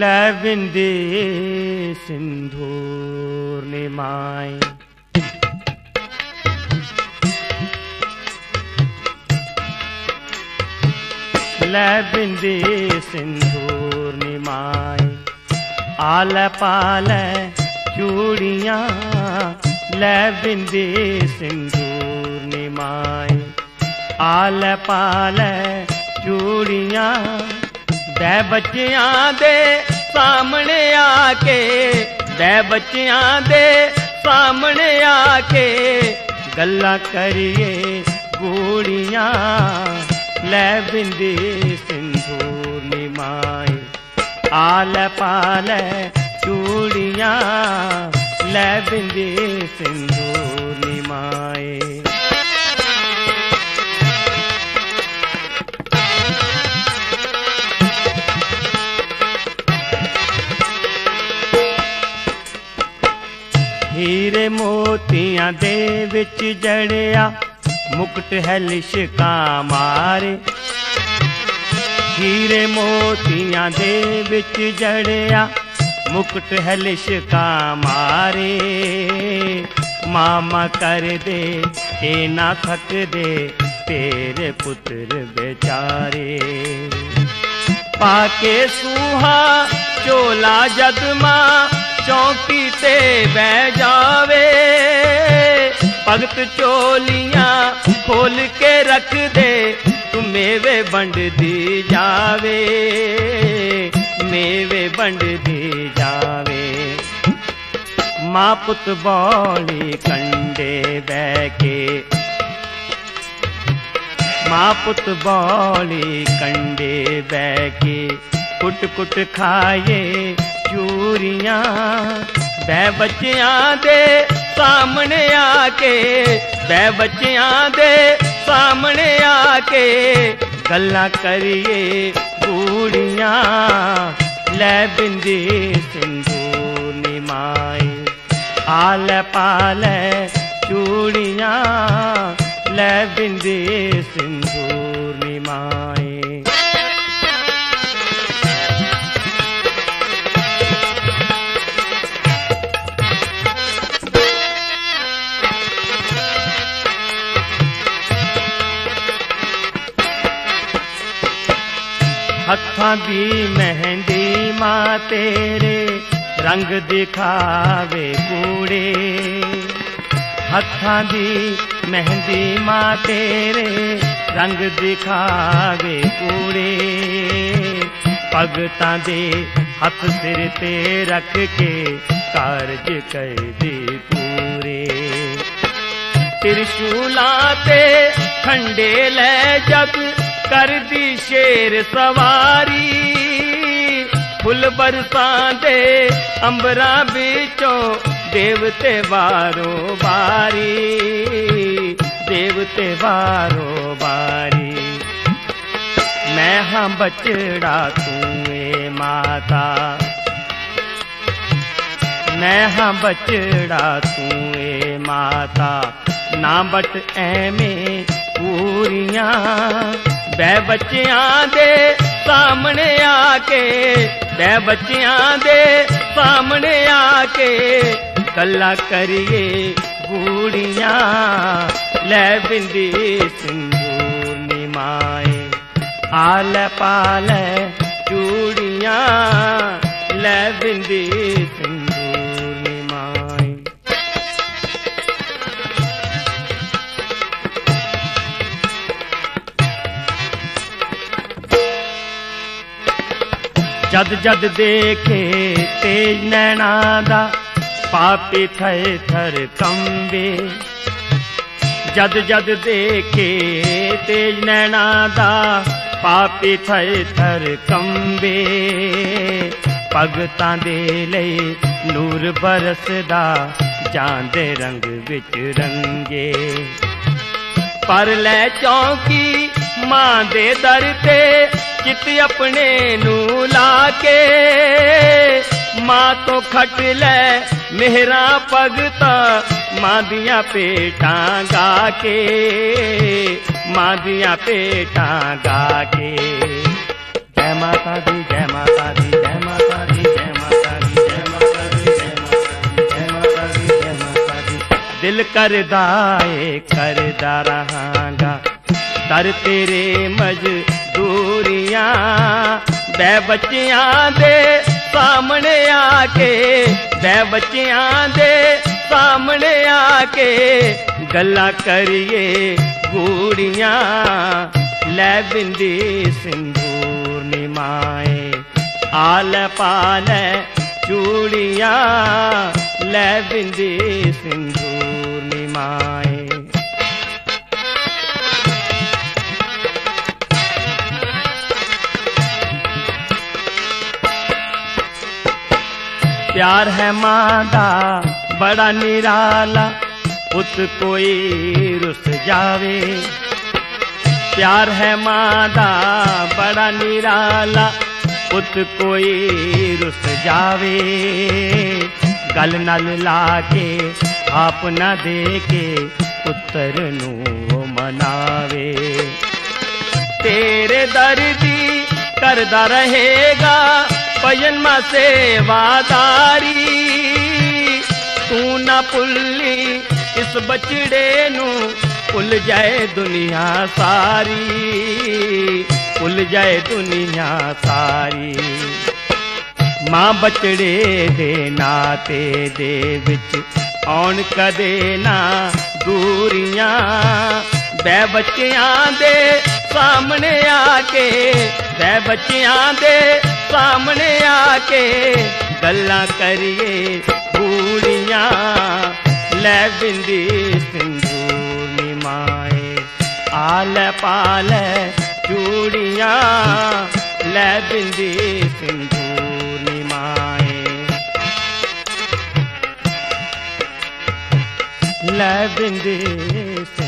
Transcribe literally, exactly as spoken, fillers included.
ਲੈ ਬਿੰਦੀ ਸਿੰਧੂਰ ਨਿਮਾਏ। ਲੈ ਬਿੰਦੀ ਸਿੰਧੂਰ ਨਿਮਾਏ। ਆਲੇ ਪਾਲੇ ਚੂੜੀਆਂ ਲੈ ਬਿੰਦੀ ਸਿੰਧੂਰ ਨਿਮਾਏ। ਆਲੇ ਪਾਲੇ ਚੂੜੀਆਂ ਦੇ ਬੱਚਿਆਂ ਦੇ ਸਾਹਮਣੇ ਆ ਕੇ, ਦੇ ਬੱਚਿਆਂ ਦੇ ਸਾਹਮਣੇ ਆ ਕੇ ਗੱਲਾਂ ਕਰੀਏ ਗੂੜੀਆਂ ਲੈ ਬਿੰਦੀ ਸਿੰਧੂਰ ਨਿਮਾਏ। ਆਲੇ ਪਾਲੇ ਚੂੜੀਆਂ ਲੈ ਬਿੰਦੀ ਸਿੰਧੂਰ ਨਿਮਾਏ। ਹੀਰੇ ਮੋਤੀਆਂ ਦੇ ਵਿੱਚ ਜੜਿਆ ਮੁਕਟ ਹੈ ਲਿਸ਼ਕਾਂ ਮਾਰੇ। ਹੀਰੇ ਮੋਤੀਆਂ ਦੇ ਵਿੱਚ ਜੜਿਆ ਮੁਕਟ ਹੈ ਲਿਸ਼ਕਾਂ ਮਾਰੇ। ਮਾਮਾ ਕਰਦੇ ਇਹ ਨਾ ਥੱਕਦੇ ਤੇਰੇ ਪੁੱਤਰ ਬੇਚਾਰੇ। ਪਾ ਕੇ ਸੂਹਾ ਝੋਲਾ ਜਦ ਮਾਂ ਚੌਂਕੀ ਤੇ ਬਹਿ ਜਾਵੇ। ਭਗਤ ਝੋਲੀਆਂ ਖੋਲ ਕੇ ਰੱਖ ਦੇ ਤੂੰ ਮੇਵੇ ਵੰਡਦੀ ਜਾਵੇ, ਮੇਵੇ ਵੰਡਦੀ ਜਾਵੇ। ਮਾਂ ਪੁੱਤ ਬੌਲੀ ਕੰਡੇ ਬਹਿ ਕੇ, ਮਾਂ ਪੁੱਤ ਬੌਲੀ ਕੰਡੇ ਬਹਿ ਕੇ ਕੁੱਟ ਕੁੱਟ ਖਾਏ ਚੂਰੀਆਂ ਬੈ ਬੱਚਿਆਂ ਦੇ ਸਾਹਮਣੇ ਆ ਕੇ, ਬੈ ਬੱਚਿਆਂ ਦੇ ਸਾਹਮਣੇ ਆ ਕੇ ਗੱਲਾਂ ਕਰੀਏ ਗੂੜੀਆਂ ਲੈ ਬਿੰਦੀ ਸਿੰਧੂਰ ਨਿਮਾਏ। ਆਲੇ ਪਾਲੇ ਚੂੜੀਆਂ ਲੈ ਬਿੰਦੀ ਸਿੰਧੂਰ ਨਿਮਾਏ। ਹੱਥਾਂ ਦੀ ਮਹਿੰਦੀ ਮਾਂ ਤੇਰੇ ਰੰਗ ਦਿਖਾਵੇ ਕੂੜੇ। ਹੱਥਾਂ ਦੀ ਮਹਿੰਦੀ ਮਾਂ ਤੇਰੇ ਰੰਗ ਦਿਖਾਵੇ ਕੂੜੇ। ਭਗਤਾਂ ਦੇ ਹੱਥ ਸਿਰ ਤੇ ਰੱਖ ਕੇ ਕਾਰਜ ਕਰਦੀ ਪੂਰੇ। ਤਿਰਸ਼ੂਲਾਂ ਤੇ ਖੰਡੇ ਲੈ ਜਦ ਕਰਦੀ ਸ਼ੇਰ ਸਵਾਰੀ। ਫੁੱਲ ਬਰਸਾਂਦੇ ਅੰਬਰਾਂ ਵਿੱਚੋਂ ਦੇਵਤੇ ਬਾਰੋ ਬਾਰੀ, ਦੇਵਤੇ ਬਾਰੋ ਬਾਰੀ। ਮੈਂ ਹਾਂ ਬਚੜਾ ਤੂੰ ਏ ਮਾਤਾ, ਮੈਂ ਹਾਂ ਬਚੜਾ ਤੂੰ ਏ ਮਾਤਾ। ਨਾ ਬਟ ਐਵੇਂ ਪੂਰੀਆਂ ਬੈ ਬੱਚਿਆਂ ਦੇ ਸਾਹਮਣੇ ਆ ਕੇ, ਬੈ ਬੱਚਿਆਂ ਦੇ ਸਾਹਮਣੇ ਆ ਕੇ ਗੱਲਾਂ ਕਰੀਏ ਗੂੜੀਆਂ ਲੈ ਬਿੰਦੀ ਸਿੰਧੂਰ ਨਿਮਾਏ। ਆਲੇ ਪਾਲੇ ਚੂੜੀਆਂ ਲੈ ਬਿੰਦੀ ਸਿੰਧੂਰ ਨਿਮਾਏ। ਜਦ ਜਦ ਦੇਖੇ ਤੇਜ ਨੈਣਾ ਦਾ ਪਾਪੀ ਥੈ ਥਰ ਕੰਬੇ। ਜਦ ਜਦ ਦੇਖੇ ਤੇਜ ਨੈਣਾ ਦਾ ਪਾਪੀ ਥੈ ਥਰ ਕੰਬੇ। ਭਗਤਾਂ ਦੇ ਲਈ ਨੂਰ ਬਰਸਦਾ ਜਾਂਦੇ ਰੰਗ ਵਿੱਚ ਰੰਗੇ। ਪਰ ਲੈ ਚੌਂਕੀ ਮਾਂ ਦੇ ਦਰ ਤੇ ਚਿੱਤ ਆਪਣੇ ਨੂੰ ਲਾ ਕੇ। ਮਾਂ ਤੋਂ ਖੱਟ ਲੈ ਮਿਹਰਾਂ ਭਗਤਾਂ ਮਾਂ ਦੀਆਂ ਭੇਟਾਂ ਗਾ ਕੇ, ਮਾਂ ਦੀਆਂ ਭੇਟਾਂ ਗਾ ਕੇ। ਜੈ ਮਾਤਾ ਦੀ, ਜੈ ਮਾਤਾ ਦੀ, ਜੈ ਮਾਤਾ ਦੀ। दिल करदा ए करदा रहांगा दर तेरे मजदूरियां बै बच्चियां दे सामने आके बै बच्चियां दे सामने आके गल्लां करिए गूड़ियां लै बिंदी सिंदूर निमाए आल पाल चूड़ियां लै बिंदी सिंदूर निमाए। प्यार है मादा बड़ा निराला पुत कोई रुस जावे प्यार है मादा बड़ा निराला पुत कोई रुस जावे गल नल लाके आप न दे के पुत्र नू मनावे तेरे दर्दी करदा रहेगा भजन मा सेवादारी तू ना भुल्ली इस बचड़े नू भुल जाए दुनिया सारी भुल जाए दुनिया सारी मां बचड़े दे नाते दे विच आउण कदे ना दूरियां बै बच्चियां दे सामने आके बै बच्चियां दे सामने आके गल्लां करिए गूड़ियां लै बिंदी सिंदूर निमाए आल पाल चूड़ियां लै बिंदी सिंदूर निमाए लै बिंदी